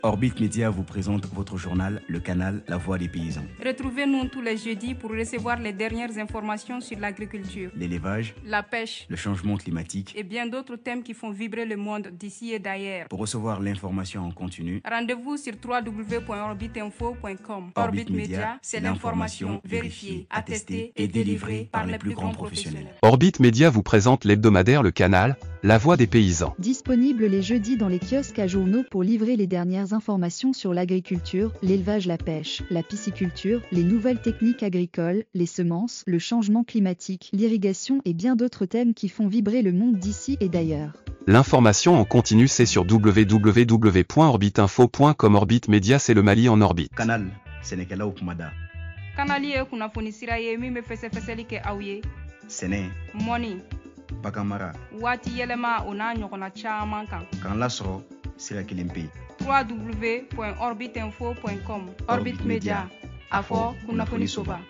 Orbit Média vous présente votre journal, Le Canal, la voix des paysans. Retrouvez-nous tous les jeudis pour recevoir les dernières informations sur l'agriculture, L'élevage, la pêche, le changement climatique et bien d'autres thèmes qui font vibrer le monde d'ici et d'ailleurs. Pour recevoir l'information en continu, rendez-vous sur www.orbitinfo.com. Orbit Média, c'est l'information vérifiée, attestée et délivrée par les plus grands professionnels. Orbit Média vous présente l'hebdomadaire Le Canal, la voix des paysans. Disponible les jeudis dans les kiosques à journaux pour livrer les dernières informations sur l'agriculture, l'élevage, la pêche, la pisciculture, les nouvelles techniques agricoles, les semences, le changement climatique, l'irrigation et bien d'autres thèmes qui font vibrer le monde d'ici et d'ailleurs. L'information en continu c'est sur www.orbitinfo.com. Orbit Média c'est le Mali en orbite. Canal, Sénégal au Kumada. Canal ye kunnafoni sira ye min bɛ fɛsɛfɛsɛli kɛ aw ye. Sɛnɛ, mɔni, baganmara, waati yɛlɛma o n'a ɲɔgɔnna caman kan. k'an lasɔrɔ sira kelen pe. www.orbitinfo.com. Orbit Media, a fɔ kunnafoni soba.